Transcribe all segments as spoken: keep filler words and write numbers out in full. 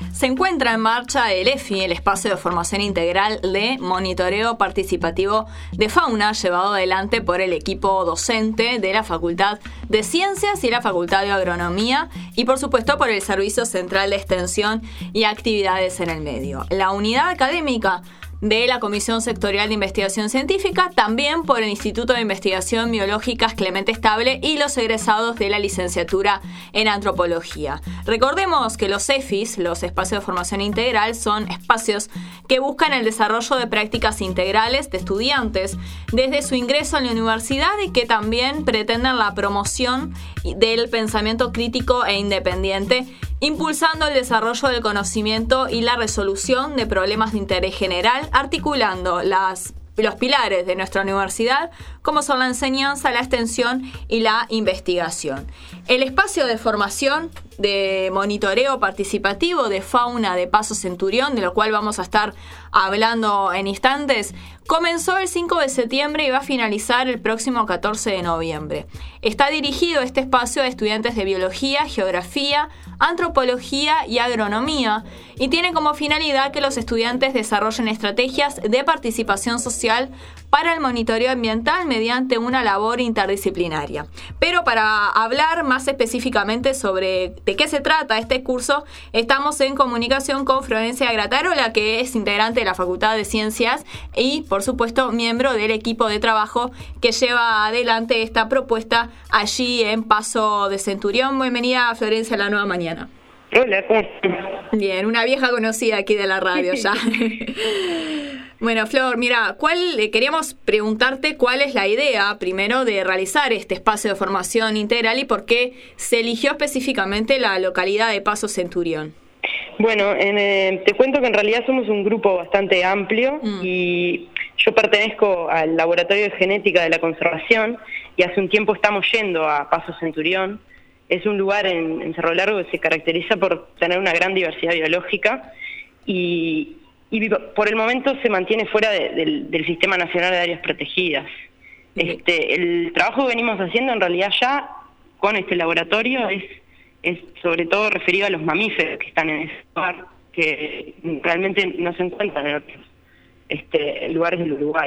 Se encuentra en marcha el E F I, el Espacio de Formación Integral de Monitoreo Participativo de Fauna, llevado adelante por el equipo docente de la Facultad de Ciencias y la Facultad de Agronomía y, por supuesto, por el Servicio Central de Extensión y Actividades en el Medio. La unidad académica de la Comisión Sectorial de Investigación Científica, también por el Instituto de Investigación Biológicas Clemente Estable y los egresados de la licenciatura en Antropología. Recordemos que los E F Is, los Espacios de Formación Integral, son espacios que buscan el desarrollo de prácticas integrales de estudiantes desde su ingreso en la universidad y que también pretenden la promoción del pensamiento crítico e independiente, impulsando el desarrollo del conocimiento y la resolución de problemas de interés general, articulando las, los pilares de nuestra universidad, como son la enseñanza, la extensión y la investigación. El espacio de formación de monitoreo participativo de fauna de Paso Centurión, de lo cual vamos a estar hablando en instantes, comenzó el cinco de septiembre y va a finalizar el próximo catorce de noviembre. Está dirigido este espacio a estudiantes de biología, geografía, antropología y agronomía y tiene como finalidad que los estudiantes desarrollen estrategias de participación social para el monitoreo ambiental mediante una labor interdisciplinaria. Pero para hablar más específicamente sobre de qué se trata este curso, estamos en comunicación con Florencia Gratarola, que es integrante de la Facultad de Ciencias y, por supuesto, miembro del equipo de trabajo que lleva adelante esta propuesta allí en Paso de Centurión. Bienvenida, Florencia, a La Nueva Mañana. Hola, ¿cómo estás? Bien, una vieja conocida aquí de la radio ya. Bueno, Flor, mira, ¿cuál, eh, queríamos preguntarte cuál es la idea, primero, de realizar este espacio de formación integral y por qué se eligió específicamente la localidad de Paso Centurión. Bueno, en, eh, te cuento que en realidad somos un grupo bastante amplio mm. y yo pertenezco al Laboratorio de Genética de la Conservación y hace un tiempo estamos yendo a Paso Centurión. Es un lugar en, en Cerro Largo que se caracteriza por tener una gran diversidad biológica y... y por el momento se mantiene fuera de, del, del Sistema Nacional de Áreas Protegidas. Este, el trabajo que venimos haciendo en realidad ya con este laboratorio es, es sobre todo referido a los mamíferos que están en ese lugar, que realmente no se encuentran en otros este, lugares del Uruguay.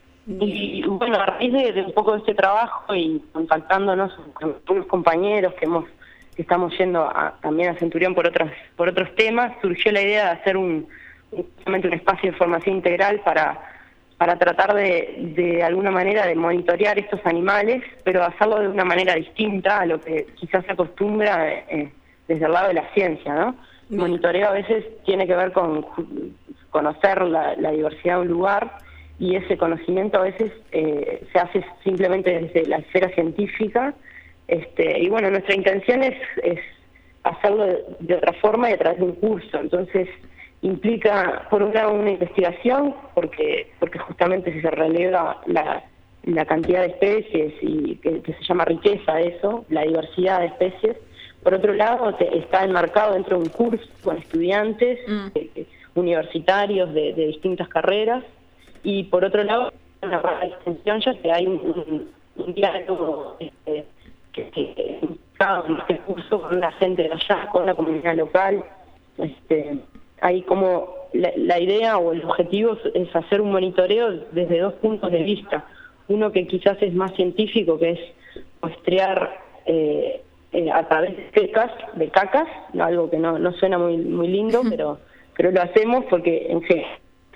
Y bueno, a raíz de, de un poco de este trabajo y contactándonos con unos compañeros que hemos que estamos yendo a, también a Centurión por otros, por otros temas, surgió la idea de hacer un justamente un espacio de formación integral para, para tratar de, de alguna manera de monitorear estos animales, pero hacerlo de una manera distinta a lo que quizás se acostumbra eh, desde el lado de la ciencia, ¿no? El monitoreo a veces tiene que ver con conocer la, la diversidad de un lugar y ese conocimiento a veces eh, se hace simplemente desde la esfera científica, este, y bueno, nuestra intención es, es hacerlo de, de otra forma y a través de un curso, entonces implica, por un lado, una investigación, porque porque justamente se releva la, la cantidad de especies y que, que se llama riqueza eso, la diversidad de especies. Por otro lado, te, está enmarcado dentro de un curso con estudiantes mm. eh, universitarios de, de distintas carreras, y por otro lado, una rama de extensión, ya que hay un, un, un diálogo este, que, que implica en este curso con la gente de allá, con la comunidad local. Este, Hay como la, la idea o el objetivo es hacer un monitoreo desde dos puntos de vista. Uno que quizás es más científico, que es muestrear eh, eh, a través de cacas, de cacas, algo que no, no suena muy muy lindo, pero pero lo hacemos porque en general,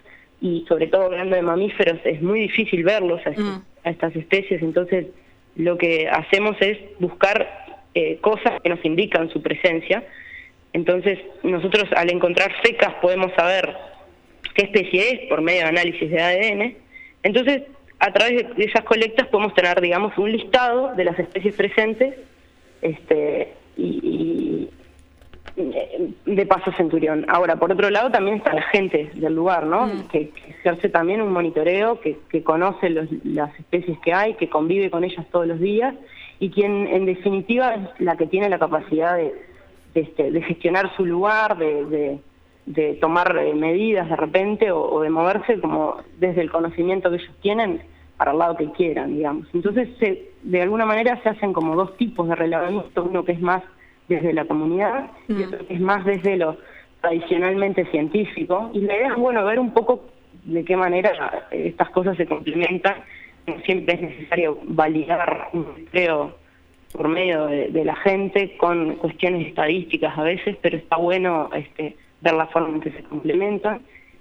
y sobre todo hablando de mamíferos, es muy difícil verlos a, este, a estas especies, entonces lo que hacemos es buscar eh, cosas que nos indican su presencia. Entonces, nosotros al encontrar fecas podemos saber qué especie es por medio de análisis de A D N. Entonces, a través de esas colectas podemos tener, digamos, un listado de las especies presentes este, y, y de Paso Centurión. Ahora, por otro lado, también está la gente del lugar, ¿no? Mm. Que, que ejerce también un monitoreo, que, que conoce los, las especies que hay, que convive con ellas todos los días y quien, en definitiva, es la que tiene la capacidad de Este, de gestionar su lugar, de, de, de tomar eh, medidas de repente o, o de moverse como desde el conocimiento que ellos tienen para el lado que quieran, digamos. Entonces, se, de alguna manera se hacen como dos tipos de relevamiento, uno que es más desde la comunidad mm. y otro que es más desde los tradicionalmente científico, y la idea es, bueno, ver un poco de qué manera estas cosas se complementan. No siempre es necesario validar un muestreo por medio de, de la gente con cuestiones estadísticas a veces, pero está bueno este, ver la forma en que se complementan.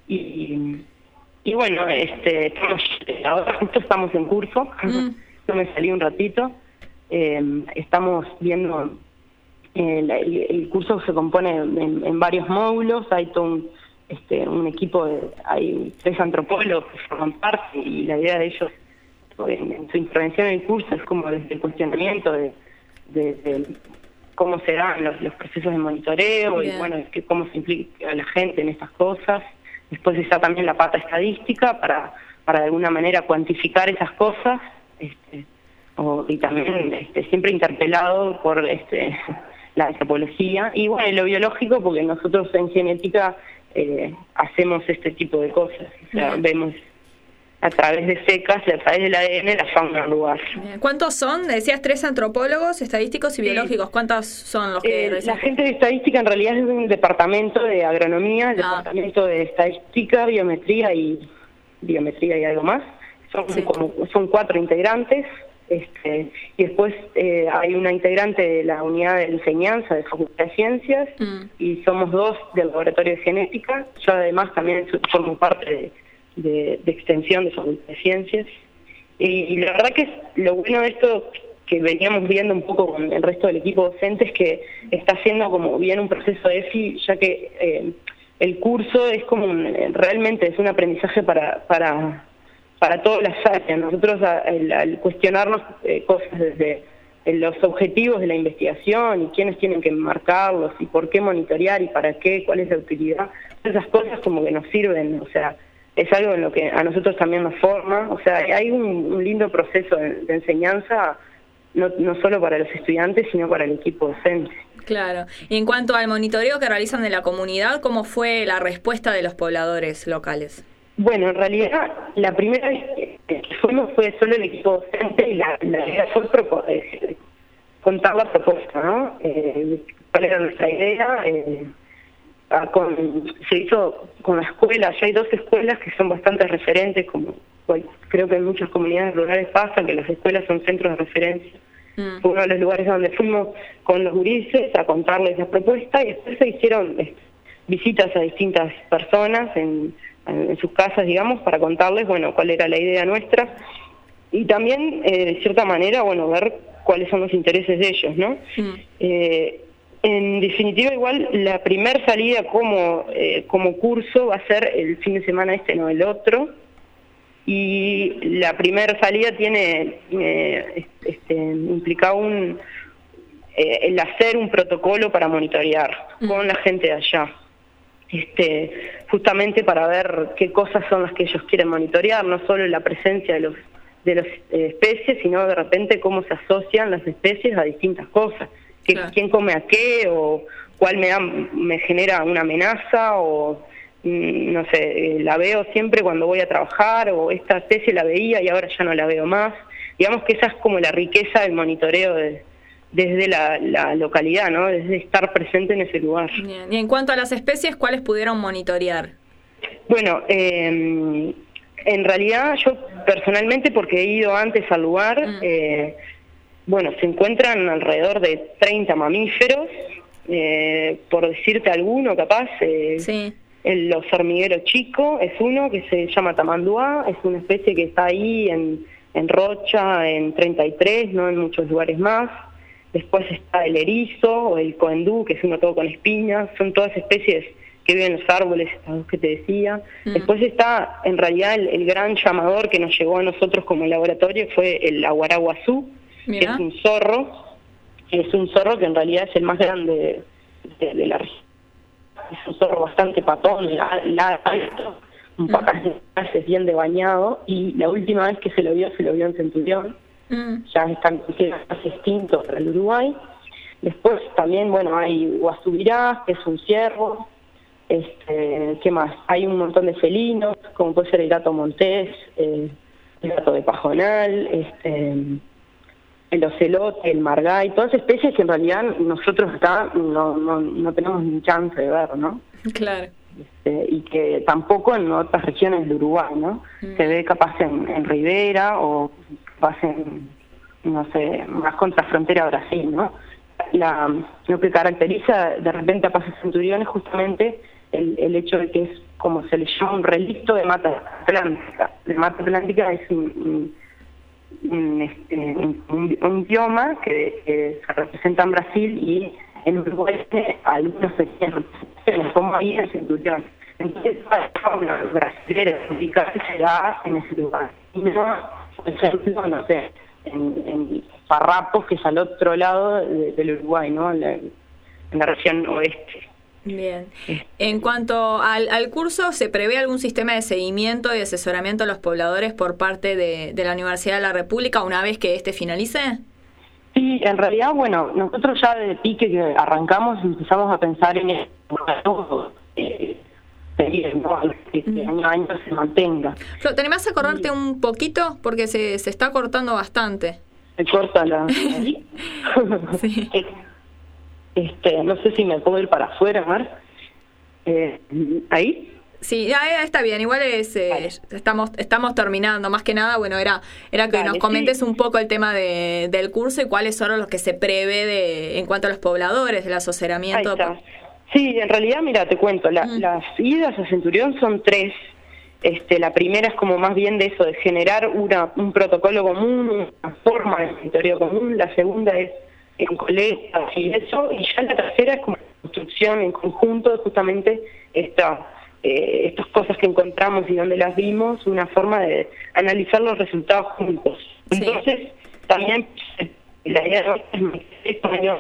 Y, y bueno, este, estamos, ahora justo estamos en curso, mm. yo me salí un ratito, eh, estamos viendo, eh, el, el curso se compone en, en varios módulos, hay todo un, este, un equipo, de, hay tres antropólogos que forman parte, y la idea de ellos en, en su intervención en el curso es como desde el cuestionamiento de, de, de cómo se dan los, los procesos de monitoreo. Bien. Y bueno, que cómo se implica a la gente en estas cosas. Después está también la pata estadística para, para de alguna manera cuantificar esas cosas, este, o, y también este, siempre interpelado por este, la antropología. Y bueno, y lo biológico, porque nosotros en genética eh, hacemos este tipo de cosas, o sea, bien. Vemos a través de secas y a través del A D N la fauna del lugar. ¿Cuántos son? Decías tres antropólogos, estadísticos y biológicos. Sí. ¿Cuántos son los que eh, La gente de estadística en realidad es un departamento de agronomía, el ah. departamento de estadística, biometría y biometría y algo más. Son sí. como son cuatro integrantes. Este, y después eh, hay una integrante de la unidad de enseñanza de Facultad de Ciencias mm. y somos dos del laboratorio de genética. Yo además también formo parte de De, de extensión de Facultad de Ciencias, y, y la verdad que es lo bueno de esto que veníamos viendo un poco con el resto del equipo docente es que está haciendo como bien un proceso de E F I, ya que eh, el curso es como un, realmente es un aprendizaje para para para todas las áreas. Nosotros al, al cuestionarnos eh, cosas desde los objetivos de la investigación y quiénes tienen que marcarlos y por qué monitorear y para qué, cuál es la utilidad, esas cosas como que nos sirven, o sea, es algo en lo que a nosotros también nos forma. O sea, hay un, un lindo proceso de, de enseñanza, no, no solo para los estudiantes, sino para el equipo docente. Claro. Y en cuanto al monitoreo que realizan de la comunidad, ¿cómo fue la respuesta de los pobladores locales? Bueno, en realidad, la primera vez que fuimos fue solo el equipo docente, y la, la idea fue propo- eh, contar la propuesta, ¿no? Eh, ¿Cuál era nuestra idea? Eh, Con, se hizo con la escuela, ya hay dos escuelas que son bastante referentes, como pues, creo que en muchas comunidades rurales pasa, que las escuelas son centros de referencia. Mm. Fue uno de los lugares donde fuimos con los gurises a contarles la propuesta, y después se hicieron eh, visitas a distintas personas en, en sus casas, digamos, para contarles, bueno, cuál era la idea nuestra, y también, eh, de cierta manera, bueno, ver cuáles son los intereses de ellos, ¿no? Mm. Eh, En definitiva, igual, la primer salida como eh, como curso va a ser el fin de semana este, no el otro. Y la primera salida tiene eh, este, implica un eh, el hacer un protocolo para monitorear mm. con la gente de allá. Este, justamente para ver qué cosas son las que ellos quieren monitorear, no solo la presencia de los de las eh, especies, sino de repente cómo se asocian las especies a distintas cosas. Que, claro. ¿Quién come a qué? O cuál me da, me genera una amenaza, o mm, no sé, eh, la veo siempre cuando voy a trabajar, o esta especie la veía y ahora ya no la veo más. Digamos que esa es como la riqueza del monitoreo de, desde la, la localidad, ¿no? Desde estar presente en ese lugar. Bien. Y en cuanto a las especies, ¿cuáles pudieron monitorear? Bueno, eh, en realidad yo personalmente, porque he ido antes al lugar, mm. eh, bueno, se encuentran alrededor de treinta mamíferos, eh, por decirte alguno capaz, eh, sí. el los hormiguero chico es uno que se llama tamanduá, es una especie que está ahí en, en Rocha, en treinta y tres, no en muchos lugares más. Después está el erizo o el coendú, que es uno todo con espinas, son todas especies que viven en los árboles, estas dos que te decía. Mm. Después está, en realidad, el, el gran llamador que nos llegó a nosotros como laboratorio fue el aguaraguazú, que es un zorro, es un zorro que en realidad es el más grande de, de, de la región. Es un zorro bastante patón, la, la, alto, un mm. pacajes bien de bañado, y la última vez que se lo vio, se lo vio en Centurión. Mm. Ya están casi extintos para el Uruguay. Después también, bueno, hay guasubirá, que es un ciervo. Este, ¿qué más? Hay un montón de felinos, como puede ser el gato montés, eh, el gato de pajonal, este, el ocelote, el margay, todas especies que en realidad nosotros acá no, no, no tenemos ni chance de ver, ¿no? Claro. Este, y que tampoco en otras regiones del Uruguay, ¿no? Mm. Se ve capaz en, en Rivera o capaz en, no sé, más contra frontera Brasil, ¿no? La, lo que caracteriza de repente a Paso Centurión es justamente el, el hecho de que es como se le llama un relicto de mata atlántica. La mata atlántica es un, un, un, este, un, un bioma que, que se representa en Brasil y en Uruguay tiene algunas pequeñas representaciones, como ahí en Centurión. Entonces, la fauna brasileña tropical se da en ese lugar. Y no, por ejemplo, no sé, en, en Farrapos, que es al otro lado de, del Uruguay, ¿no? En la, en la región oeste. Bien. En cuanto al, al curso, ¿se prevé algún sistema de seguimiento y asesoramiento a los pobladores por parte de, de la Universidad de la República una vez que este finalice? Sí, en realidad, bueno, nosotros ya de pique que arrancamos empezamos a pensar en el eh, seguir, ¿no? Que este año a año se mantenga. Flo, ¿te animás a acordarte sí. un poquito? Porque se, se está cortando bastante. ¿Se corta la...? ¿Ahí? Sí. Este, no sé si me puedo ir para afuera, Mar. Eh, ¿Ahí? Sí, ya está bien, igual es eh, vale. estamos estamos terminando, más que nada, bueno, era era que vale, nos comentes sí. un poco el tema de, del curso y cuáles son los que se prevé de en cuanto a los pobladores, del asesoramiento. Sí, en realidad, mira, te cuento, la, mm. las idas a Centurión son tres. Este, la primera es como más bien de eso, de generar una un protocolo común, una forma de monitoreo común. La segunda es en colegios y eso, y ya la tercera es como construcción en conjunto de justamente esta... Eh, estas cosas que encontramos y donde las vimos, una forma de analizar los resultados juntos. Sí. Entonces, también la idea es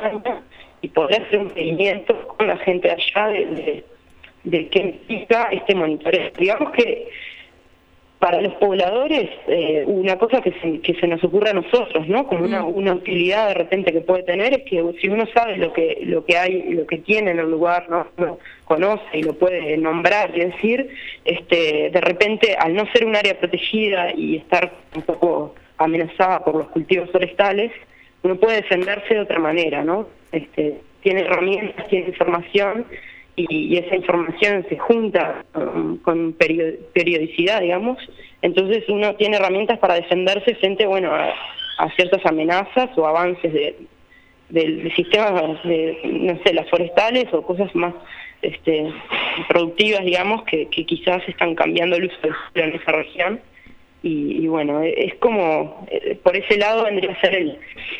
y poder hacer un seguimiento con la gente de allá de, de, de qué implica este monitoreo. Digamos que para los pobladores, eh, una cosa que se, que se nos ocurre a nosotros, ¿no? Como una, una utilidad de repente que puede tener es que si uno sabe lo que lo que hay, lo que tiene en el lugar, ¿no? Uno conoce y lo puede nombrar y decir, este, de repente al no ser un área protegida y estar un poco amenazada por los cultivos forestales, uno puede defenderse de otra manera, ¿no? Este, tiene herramientas, tiene información. Y, y esa información se junta um, con periodicidad, digamos, entonces uno tiene herramientas para defenderse frente, bueno, a, a ciertas amenazas o avances de, de, de sistemas, de, no sé, las forestales o cosas más este, productivas, digamos, que, que quizás están cambiando el uso del suelo en esa región. Y, y bueno, es como, eh, por ese lado vendría a ser el...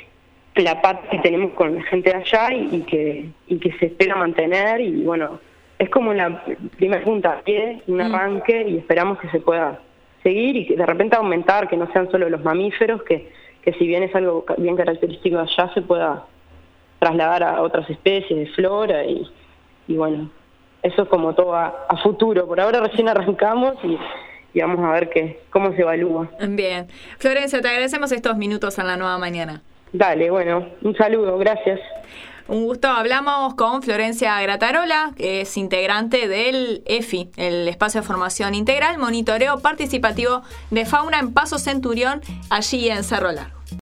la pata que tenemos con la gente de allá y, y que y que se espera mantener y bueno, es como la primera punta a pie, un arranque y esperamos que se pueda seguir y que de repente aumentar, que no sean solo los mamíferos, que, que si bien es algo bien característico de allá se pueda trasladar a otras especies de flora y, y bueno, eso es como todo a, a futuro, por ahora recién arrancamos y y vamos a ver qué cómo se evalúa. Bien. Florencia, te agradecemos estos minutos en La Nueva Mañana. Dale, bueno, un saludo, gracias. Un gusto. Hablamos con Florencia Gratarola, que es integrante del E F I, el Espacio de Formación Integral, Monitoreo Participativo de Fauna en Paso Centurión, allí en Cerro Largo.